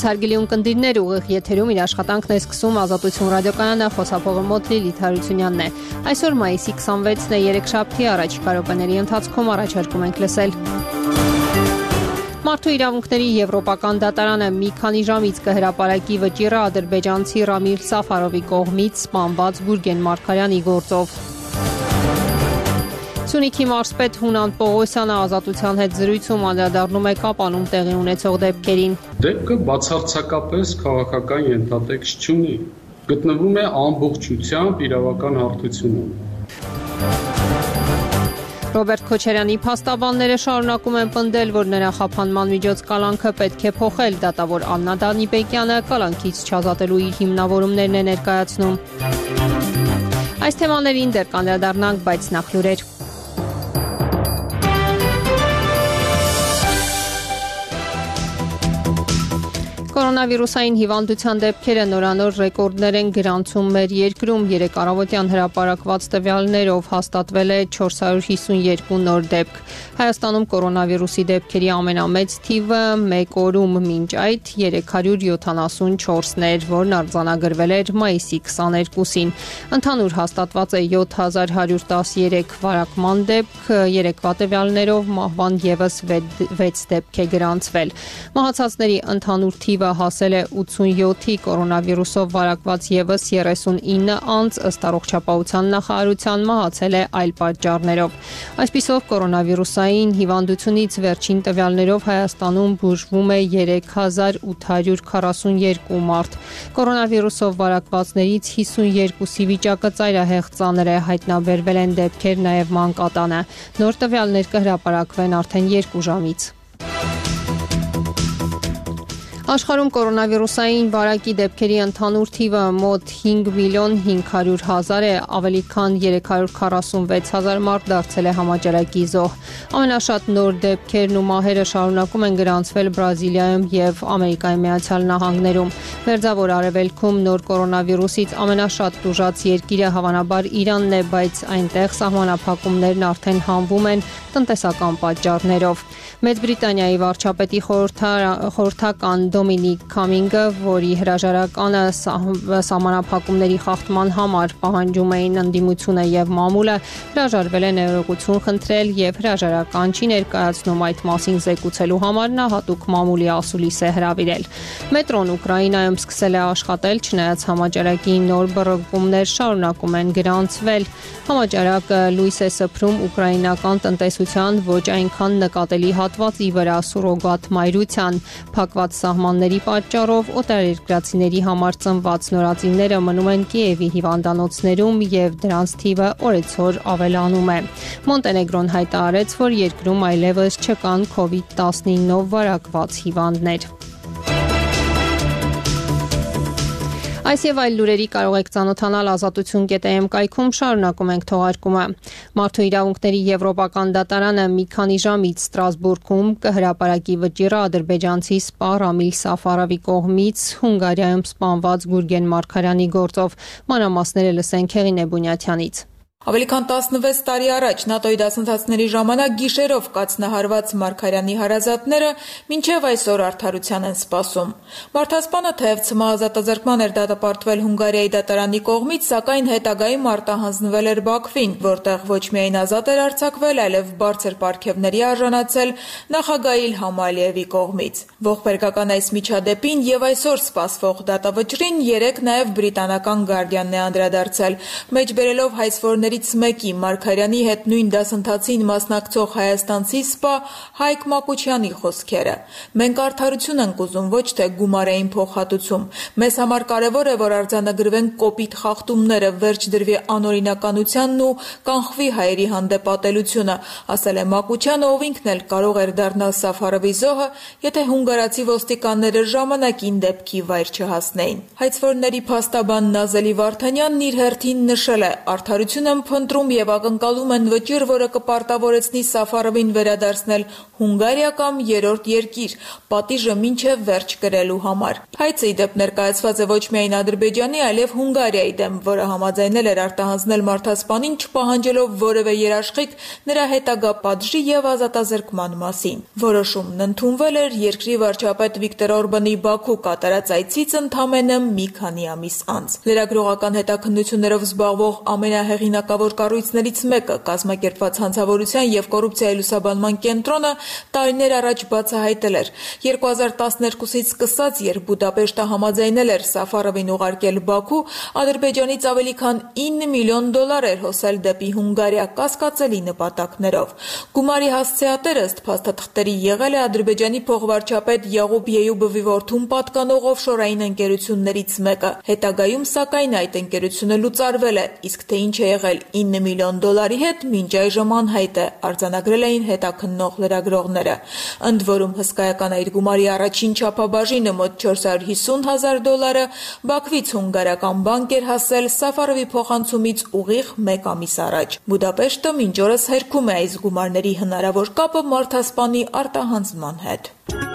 Հարգելի ունկնդիրներ, ուղիղ եթերում իր աշխատանքն է սկսում Ազատություն ռադիոկայանը, խոսափողը մոտ Լիլիթ Հարությունյանն է։ Այսօր մայիսի 26-ն է, երեքշաբթի, առաջիկա րոպեների ընթացքում առաջարկում ենք լսել. Մարդու իրավունքների եվրոպական դատարանը մի քանի ժամից կհրապարակի վճիռը ադրբեջանցի Ռամիլ Սաֆարովի կողմից սպանված Գուրգեն Մարգարյանի գործով։ Սյունիքի մարզպետ Հունան Պողոսյանը Ազատության հետ զրույցում անդրադառնում է Կապանում տեղի ունեցող դեպքերին։ Դեպքը բացարձակապես քաղաքական ենթատեքստ չունի, գտնվում է ամբողջությամբ իրավական հարթությունում։ Ռոբերտ Քոչարյանի փաստաբանները շարունակում են պնդել, որ նրա խափանման միջոց կալանքը պետք է փոխել, դատավոր Աննա Դանիբեկյանը կալանքից չազատելու իր հիմնավորումներն է ներկայացնում։ Այս թեմաներին դեռ կանդրադառնանք, բայց նախ լուրեր։ Կորոնավիրուսային հիվանդության դեպքերը նորանոր ռեկորդներ են գրանցում մեր երկրում։ Երեկ առավոտյան հրապարակված տվյալներով հաստատվել է 452 նոր դեպք։ Հայաստանում կորոնավիրուսի դեպքերի ամենամեծ թիվը մեկ օրում մինչ այդ 374-ն էր, որն արձանագրվել էր մայիսի 22-ին։ Ընդհանուր հաստատված է 7113 վարակման դեպք, երեկվա տվյալներով մահվան ևս 6 դեպք է գրանցվել։ Մահացածների ընդհանուր թիվը հասել է 87-ի, կորոնավիրուսով վարակված ևս 39 անձ ըստ առողջապահության նախարարության մահացել է այլ պատճառներով։ Այսպիսով կորոնավիրուսային հիվանդությունից վերջին տվյալներով Հայաստանում բուժվում է 3842 մարդ։ Կորոնավիրուսով վարակվածներից 52-ի վիճակը ծայրահեղ ծանր է, հայտնաբերվել են դեպքեր նաև մանկատանը։ Նոր տվյալներ կհրապարակվեն արդեն 2 ժամից։ Աշխարհում կորոնավիրուսային վարակի դեպքերի ընդհանուր թիվը մոտ 5 միլիոն 500 հազար է, ավելի քան 346 հազար մարդ դարձել է համաճարակի զոհ։ Ամենաշատ նոր դեպքերն ու մահերը շարունակում են գրանցվել Բրազիլիայում եւ Ամերիկայի Միացյալ Նահանգներում։ Մերձավոր Արևելքում նոր կորոնավիրուսից ամենաշատ տուժած երկիրը հավանաբար Իրանն է, բայց այնտեղ սահմանափակումներն արդեն հանվում են տնտեսական պատճառներով։ Մեծ Բրիտանիայի վարչապետի խորհրդական Դոմինիկ Քամինգը, որի հրաժարականը սահմանափակումների խախտման համար պահանջում էին ընդդիմությունը եւ մամուլը, հրաժարվել է ներողություն խնդրել եւ հրաժարական չի ներկայացնում այդ մասին զեկուցելու համար նա հատուկ մամուլի ասուլիս է հրավիրել։ Մետրոն Ուկրաինայում սկսել է աշխատել, չնայած համաճարակի նոր բռնկումներ շարունակում են գրանցվել։ Համաճարակը լույս է սփռում ուկրաինական տնտեսության ոչ այնքան նկատելի հատվածի վրա սուրոգատ մայրության, փակված սահմանների պատճառով օտարերկրացիների համար ծնված նորածինները մնում են Կիևի հիվանդանոցներում եւ դրանց թիվը օրեցօր ավելանում է։ Մոնտենեգրոն հայտարարեց, որ երկրում այլևս չկան COVID-19-ով վարակված հիվանդներ։ Այս եւ այլ լուրերի կարող եք ծանոթանալ Ազատություն.am կայքում, շարունակում ենք թողարկումը։ Մարդու իրավունքների եվրոպական դատարանը մի քանի ժամից Ստրասբուրգում կհրապարակի վճիռը ադրբեջանցի սպա Ռամիլ Սաֆարովի կողմից Հունգարիայում սպանված Գուրգեն Մարգարյանի գործով։ Մանրամասները լսենք Հեղինե Բունյաթյանից։ Ավելի քան 16 տարի առաջ ՆԱՏՕ-ի դասընթացների ժամանակ գիշերով կացնահարված Մարգարյանի հարազատները մինչև այսօր արդարության են սպասում։ Մարդասպանը թեև ցմահազատազրկման էր դատապարտվել Հունգարիայի դատարանի կողմից, սակայն հետագայում արտահանձնվել էր Բաքվին, որտեղ ոչ միայն ազատ էր արձակվել, այլև բարձր պարգևների արժանացել նախագահ Իլհամ Ալիևի կողմից։ Ողբերգական այս միջադեպին եւ այսօր սպասվող դատավճռին երեկ նաեւ բրիտանական Guardian-ն է անդրադարձել, մեջբերելով հայցվորների մեկի Մարգարյանի հետ նույն դասընթացին մասնակցող հայաստանցի սպա Հայկ Մակուչյանի խոսքերը։ Մենք արդարություն ենք ուզում, ոչ թե գումարային փոխհատուցում։ Մեզ համար կարևոր է, որ արձանագրվեն կոպիտ խախտումները, վերջ դրվի անօրինականությանն ու կանխվի հայերի հանդեպ ատելությունը, ասել է Մակուչյանը, ով ինքն էլ կարող էր դառնալ Սաֆարովի զոհը, եթե հունգարացի ոստիկանները ժամանակին դեպքի վայր չհասնեին։ Հայցվորների փաստաբան Նազելի Վարդանյանն իր հերթին նշել է, արդարություն եմ փնտրում եւ ակնկալում են վճիռ, որը կպարտավորեցնի Սաֆարովին վերադարձնել Հունգարիա կամ երրորդ երկիր, պատիժը մինչեւ վերջ կրելու համար։ Հայցը ի դեպ ներկայացված է ոչ միայն Ադրբեջանի, այլև Հունգարիայի դեմ, որը համաձայնել էր արտահանձնել մարդասպանին, չպահանջելով որևէ երաշխիք նրա հետագա պատժի եւ ազատազրկման մասին։ Որոշումն ընդունվել էր երկրի վարչապետ Վիկտոր Օրբանի Բաքու կատարած այցից ընդամենը մի քանի ամիս անց։ Լրագրողական հետաքննություններով զբաղվող ամենահեղինակավոր կառույցներից մեկը, կազմակերպված հանցավորության եւ կոռուպցիայի լուսաբանման կենտրոնը տարիներ առաջ բացահայտել էր 2012-ից սկսած, երբ Բուդապեշտը համաձայնել էր Սաֆարովին ուղարկել Բաքու, Ադրբեջանից ավելի քան $9 միլիոն էր հոսել դեպի Հունգարիա կասկածելի նպատակներով։ Գումարի հասցեատերը ըստ փաստաթղթերի եղել է Ադրբեջանի փոխվարչապետ Յաղուբ Եյուբովի որդուն պատկանող օֆշորային ընկերություններից մեկը։ Հետագայում, սակայն, այդ ընկերությունը լուծարվել է, իսկ թե ինչ է եղել $9 միլիոն հետ, մինչ այժմ անհայտ է, արձանագրել էին հետաքննող լրագրողները։ Ընդ որում, հսկայական այդ գումարի առաջին չափաբաժինը մոտ $450,000 Բաքվից հունգարական բանկ էր հասել Սաֆարովի փոխանցումից ուղիղ 1 ամիս առաջ։ Բուդապեշտը մինչ օրս հերքում է այս գումարների հնարավոր կապը մարդասպանի արտահանձնման հետ։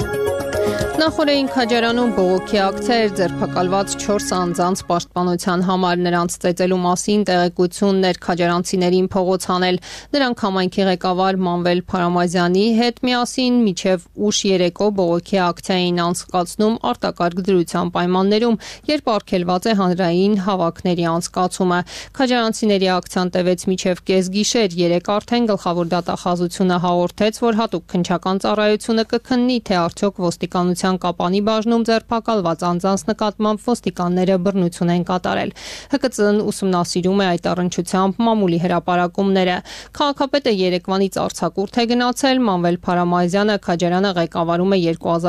Նախորդին Քաջարանում բողոքի ակցիա էր ձերբակալված 4 անձանց պաշտպանության համար, նրանց ծեծելու մասին տեղեկություններ քաջարանցիներին փողոց հանել, նրանք համայնքի ղեկավար Մանվել Փարամազյանի հետ միասին մինչև ուշ երեկո բողոքի ակցիա էին անցկացնում արտակարգ դրության պայմաններում, երբ արգելված է հանրային հավաքների անցկացումը։ Քաջարանցիների ակցիան տևեց մինչև կեսգիշեր, երեկ արդեն գլխավոր դատախազությունը հաղորդեց, որ հատուկ քննչական ծառայությունը կքննի, թե արդյոք ոստիկանության կապանի բաժնում ձերբակալված անձանց նկատմամբ ոստիկանները բռնություն են կատարել։ ՀԿՑ-ն ուսումնասիրում է այդ առնչությամբ մամուլի հրապարակումները։ Քաղաքապետը Երևանից արձակուրդ է գնացել, Մանվել Փարամազյանը Քաջարյանը ղեկավարում է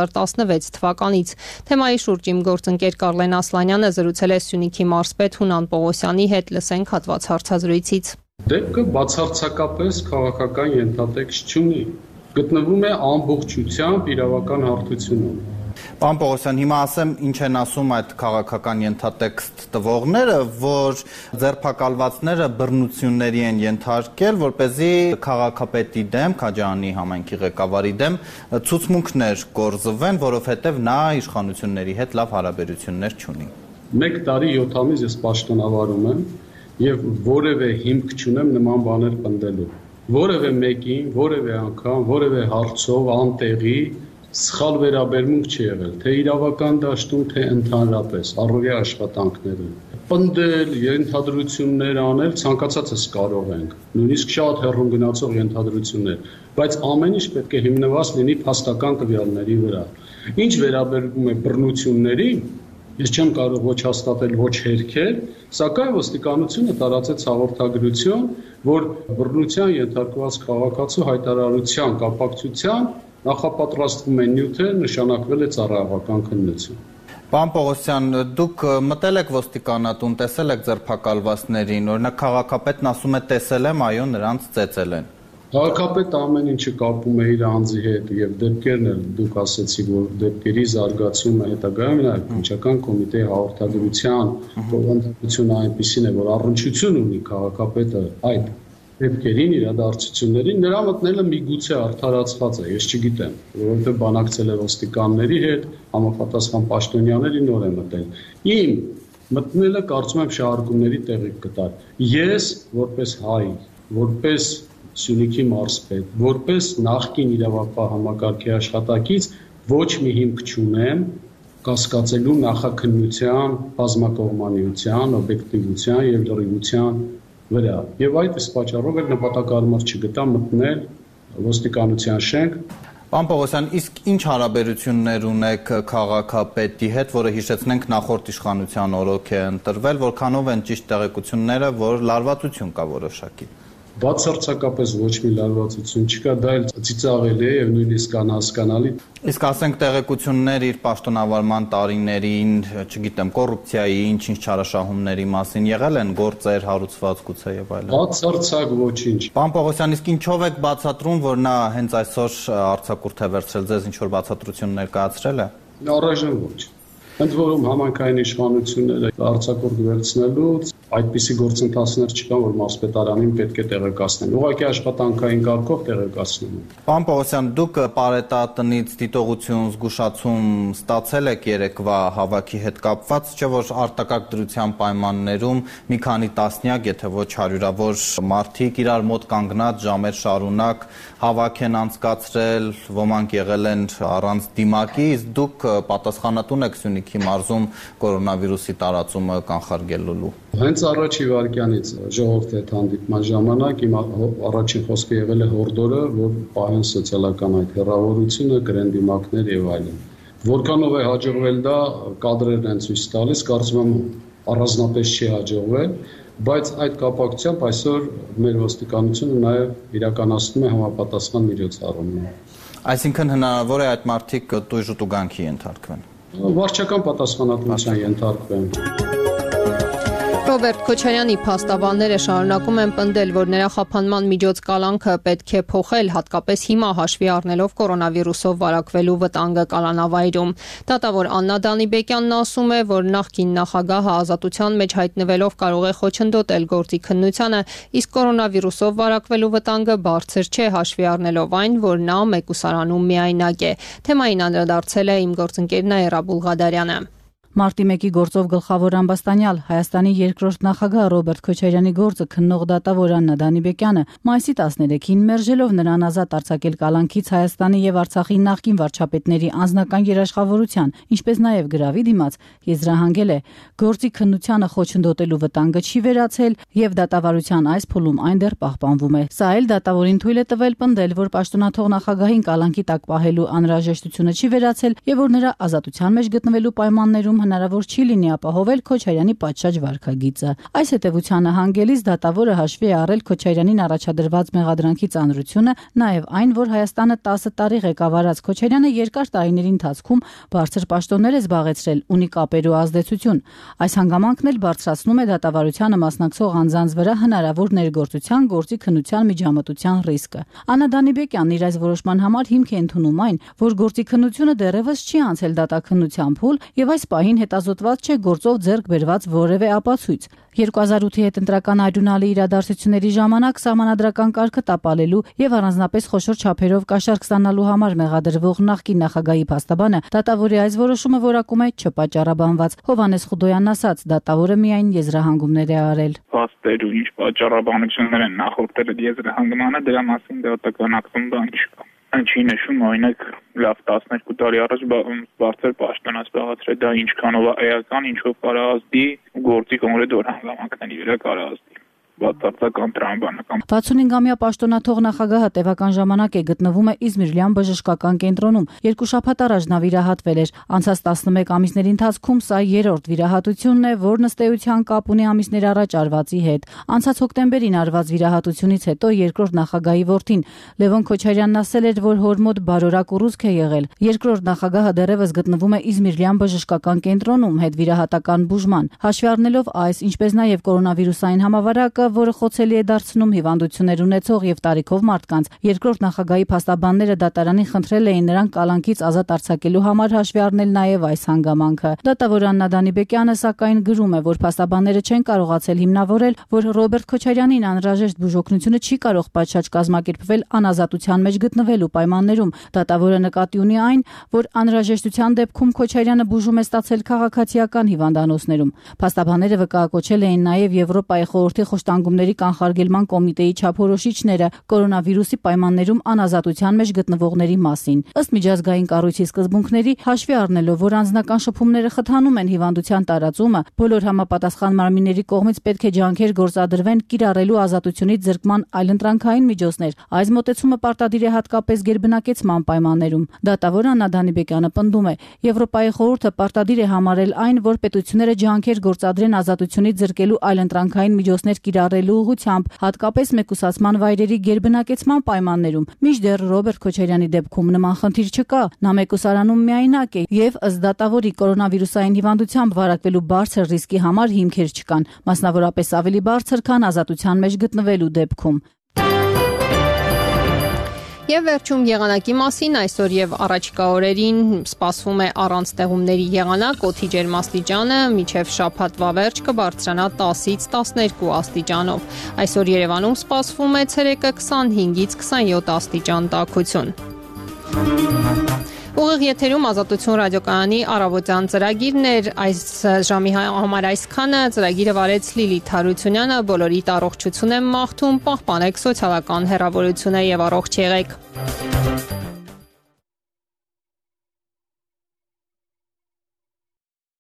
2016 թվականից։ Թեմայի շուրջ իմ գործընկեր Կարլեն Ասլանյանը զրուցել է Սյունիքի մարզպետ Հունան Պողոսյանի հետ, լսենք հատված հարցազրույցից։ Դեպքը բացարձակապես քաղաքական ենթատեքստ չունի, գտնվում է ամբողջությամբ իրավական հարթությունում։ Պարոն Պողոսյան, հիմա ասեմ ինչ են ասում այդ քաղաքական ենթատեքստ տվողները, որ ձերբակալվածները բռնությունների են ենթարկել, որպեսզի քաղաքապետի դեմ, Քաջարյանի համայնքի ղեկավարի դեմ ցուցմունքներ կորզվեն, որովհետև նա իշխանությունների հետ լավ հարաբերություններ չունի։ 1 տարի 7 ամիս ես պաշտոնավարում եմ եւ որևէ հիմք չունեմ նման բաներ պնդելու։ Որևէ մեկին, որևէ անգամ, որևէ հարցով անտեղի սխալ վերաբերմունք չի եղել, թե իրավական դաշտում, թե ընդհանրապես առօրյա աշխատանքներում։ Պնդել, ենթադրություններ անել ցանկացածս կարող ենք, նույնիսկ շատ հեռուն գնացող ենթադրություններ, բայց ամեն ինչ պետք է հիմնված լինի փաստական տվյալների վրա։ Ինչ վերաբերում է բռնություններին, ես չեմ կարող ոչ հաստատել, ոչ հերքել, սակայն ոստիկանությունը տարածեց հաղորդագրություն, որ բռնության ենթարկված քաղաքացու հայտարարության կապակցությամբ նախապատրաստվում են նյութեր, նշանակվել է ծառայողական քննություն։ Պարոն Պողոսյան, դուք մտել եք ոստիկանատուն, տեսել եք ձերբակալվածներին, օրինակ քաղաքապետն ասում է տեսել եմ, այո, նրանց ծեծել են։ Քաղաքապետը ամեն ինչը կապում է իր անձի հետ եւ դեպքերն էլ դուք ասացիք, որ դեպքերի զարգացումը հետագայում նաեւ քննչական կոմիտեի հաղորդագրության բովանդակությունը այնպեսին է, որ առնչություն ունի քաղաքապետը այդ դեպքերին, իրադարձություններին, նրա մտնելը միգուցե արդարացված է, ես չգիտեմ, որովհետեւ բանակցել է ոստիկանների հետ, համապատասխան պաշտոնյաների նոր է մտել։ Իմ մտնելը կարծում եմ շահարկումների տեղիք կտար։ Ես որպես հայ, որպես Սյունիքի մարզպետ, որպես նախկին իրավապահ համակարգի աշխատակից ոչ մի հիմք չունեմ կասկածելու նախաքննության, բազմակողմանիության, օբյեկտիվության եւ լրիվության վրա։ Եվ այդ իսկ պատճառով էլ նպատակարարված չգտա մտնել ոստիկանության շենք։ Պարոն Պողոսյան, իսկ ինչ հարաբերություններ ունեք քաղաքապետի հետ, որը հիշեցնենք նախորդ իշխանության օրոք է ընտրվել, որքանով են ճիշտ տեղեկությունները, որ լարվածություն կա որոշակի։ Բացարձակապես ոչ մի լարվածություն չկա, դա էլ ծիծաղելի է եւ նույնիսկ անհասկանալի։ Իսկ ասենք տեղեկություններ իր պաշտոնավարման տարիներին, չգիտեմ, կոռուպցիայի, ինչ-ինչ չարաշահումների մասին եղել են գործեր հարուցված գուցե եւ այլն։ Բացարձակ ոչինչ։ Պարոն Պողոսյան, իսկ ինչով եք բացատրում, որ նա հենց այսօր արձակուրդ է վերցրել, ձեզ ինչ որ բացատրություն ներկայացրել է։ Առայժմ ոչ։ Ընդ որում համանքային իշխանությունները արձակուրդ վերցնելուց այդպիսի գործընթացներ չկան, որ մարզպետարանին պետք է տեղեկացնեն։ Ուղղակի աշխատանքային կարգով տեղեկացնում են։ Պարոն Պողոսյան, դուք Պարետատնից դիտողություն, զգուշացում ստացել եք երեկվա հավաքի հետ կապված, չէ՞ որ արտակարգ դրության պայմաններում մի քանի տասնյակ, եթե ոչ հարյուրավոր մարդիկ իրար մոտ կանգնած ժամեր շարունակ հավաք են անցկացրել, ոմանք եղել են առանց դիմակի, իսկ դուք պատասխանատուն եք Սյունիքի մարզում կորոնավիրուսի տարածումը կանխարգելելու։ Հենց առաջի վայրկյանից ժողովրդի հետ հանդիպման ժամանակ իմ առաջին խոսքը եղել է հորդորը, որ պահեն սոցիալական այդ հեռավորությունը, գրեն դիմակներ եւ այլն։ Որքանով է հաջողվել դա, կադրերն են ցույց տալիս, կարծում եմ առանձնապես չի հաջողվել, բայց այդ կապակցությամբ այսօր մեր ոստիկանությունը նաեւ իրականացնում է համապատասխան միջոցառումներ։ Այսինքն հնարավոր է այդ մարդիկ տույժ ու տուգանքի ենթարկվեն։ Վարչական պատասխանատվության ենթարկվեն։ Ռոբերտ Քոչարյանի փաստաբանները շարունակում են պնդել, որ նրա խափանման միջոց կալանքը պետք է փոխել, հատկապես հիմա հաշվի առնելով կորոնավիրուսով վարակվելու վտանգը կալանավայրում։ Դատավոր Աննա Դանիբեկյանն ասում է, որ նախկին նախագահը ազատության մեջ հայտնվելով կարող է խոչընդոտել գործի քննությանը, իսկ կորոնավիրուսով վարակվելու վտանգը բարձր չէ հաշվի առնելով այն, որ նա մեկուսարանում միայնակ է։ Թեմային անդրադարձել է իմ գործընկերն Այրա Բուլղադարյանը։ Մարտի 1-ի գործով գլխավոր ամբաստանյալ Հայաստանի երկրորդ նախագահ Ռոբերտ Քոչարյանի գործը քննող դատավոր Աննա Դանիբեկյանը մայիսի 13-ին մերժելով նրան ազատ արձակել կալանքից Հայաստանի եւ Արցախի նախկին վարչապետների անձնական երաշխավորության, ինչպես նաեւ գրավի դիմաց, եզրահանգել է գործի քննությանը խոչընդոտելու վտանգը չի վերացել եւ դատավարության այս փուլում այն դեռ պահպանվում է։ Սա էլ դատավորին թույլ է տվել պնդել, որ պաշտոնաթող նախագահին կալանքի տակ պահելու անհրաժեշտությունը չի վերացել եւ որ նրա ազատության մեջ գտնվելու պայմաններում հնարավոր չի լինի ապահովել Քոչարյանի պատշաճ վարքագիծը։ Այս հետևությանը հանգելիս դատավորը հաշվի է առել Քոչարյանին առաջադրված մեղադրանքի ծանրությունը, նաև այն, որ Հայաստանը 10 տարի ղեկավարած Քոչարյանը երկար տարիների ընթացքում բարձր պաշտոններ է զբաղեցրել, ունի կապեր ու ազդեցություն։ Այս հանգամանքն էլ բարձրացնում է դատավարությանը մասնակցող անձանց վրա հնարավոր ներգործության, գործի քննության միջամտության ռիսկը։ Աննա Դանիբեկյանն իր այս որոշման համար հիմք է ընդունում այն, որ գործի քննությունը դեռևս չի անցել դատաքննության փուլ եւ այս պահին հետազոտված չէ գործով ձեռք բերված որևէ ապացույց։ 2008-ի հետընտրական այդունալի իրադարձությունների ժամանակ սահմանադրական կարգը տապալելու եւ առանձնապես խոշոր չափերով կաշառք ստանալու համար մեղադրվող նախկին նախագահի փաստաբանը դատավորի այս որոշումը որակում է չպատճառաբանված։ Հովհաննես Խուդոյանն ասաց, դատավորը միայն եզրահանգումներ է արել։ Փաստեր ու ինչ պատճառաբանություններ են նախորդել այդ եզրահանգմանը, դրա մասին դատական ակտում բան չկա։ Չի նշում օրինակ լավ 12 տարի առաջ բարձր պաշտոն զբաղեցրել, դա ինչքանով է էական, ինչով կարող ազդի գործի կոնկրետ օրհանգամանքների վրա կարող ազդի։ Բացարձական տրամաբանական 65-ամյա պաշտոնաթող նախագահը տևական ժամանակ է գտնվում է Իզմիր-Լյան բժշկական կենտրոնում։ 2 շաբաթ առաջ նա վիրահատվել էր։ Անցած 11 ամիսների ընթացքում սա երրորդ վիրահատությունն է, որն ըստ էության կապ ունի ամիսներ առաջ արվածի հետ։ Անցած հոկտեմբերին արված վիրահատությունից հետո երկրորդ նախագահի որդին Լևոն Քոչարյանն ասել էր, որ հոր մոտ բարորակ ուռուցք է եղել։ Երկրորդ նախագահը դեռևս գտնվում է Իզմիր-Լյան բժշկական կենտրոնում հետվիրահատական բուժման։ Հաշվի առնելով այս, ինչպես նաև կորոնավիրուսային համավարակը, որը խոցելի է դարձնում հիվանդություններ ունեցող եւ տարիքով մարդկանց, երկրորդ նախագահի փաստաբանները դատարանին խնդրել էին նրան կալանքից ազատ արձակելու համար հաշվի առնել նաեւ այս հանգամանքը։ Դատավոր Աննա Դանիբեկյանը սակայն գրում է, որ փաստաբանները չեն կարողացել հիմնավորել, որ Ռոբերտ Քոչարյանին անհրաժեշտ բուժօգնությունը չի կարող պատշաճ կազմակերպվել անազատության մեջ գտնվելու պայմաններում։ Դատավորը նկատի ունի այն, որ անհրաժեշտության դեպքում Քոչարյանը բուժում է ստացել քաղաքացիական հիվանդանոցներում։ Փաստաբանները վկայակոչել էին նաեւ Եվրոպայի խորհրդի խոշտանգումների կանխարգելման կոմիտեի չափորոշիչները կորոնավիրուսի պայմաններում անազատության մեջ գտնվողների մասին։ Ըստ միջազգային կառույցի սկզբունքների, հաշվի առնելով, որ անձնական շփումները խթանում են հիվանդության տարածումը, բոլոր համապատասխան մարմինների կողմից պետք է ջանքեր գործադրվեն կիրառելու ազատությունից զրկման այլընտրանքային միջոցներ։ Այս մոտեցումը պարտադիր է հատկապես գերբնակեցման պայմաններում։ Դատավոր Աննա Դանիբեկյանը պնդում է, Եվրոպայի խորհուրդը պարտադիր է համարել այն, որ պետությունները ջանքեր գործադրեն ազատությունից զրկելու այլընտրանքային միջոցներ կիրառելու ուղղությամբ, հատկապես մեկուսացման վայրերի գերբնակեցման պայմաններում։ Մինչդեռ Ռոբերտ Քոչարյանի դեպքում նման խնդիր չկա, նա մեկուսարանում միայնակ է եւ ըստ դատավորի կորոնավիրուսային հիվանդությամբ վարակվելու բարձր ռիսկի համար հիմքեր չկան, մասնավորապես ավելի բարձր, քան ազատության մեջ գտնվելու դեպքում։ Եվ վերջում եղանակի մասին այսօր եւ առաջիկա օրերին սպասվում է առանց տեղումների եղանակ, օդի ջերմաստիճանը մինչեւ շաբաթվա վերջ կբարձրանա 10-ից 12 աստիճանով։ Այսօր Երևանում սպասվում է ցերեկը 25-ից 27 աստիճան տաքություն։ Ուղիղ եթերում Ազատություն ռադիոկայանի առավոտյան ծրագիրն էր, այս ժամի համար այսքանը, ծրագիրը վարեց Լիլիթ Հարությունյանը, բոլորիդ առողջություն եմ մաղթում, պահպանեք սոցիալական հեռավորությունը եւ առողջ եղեք։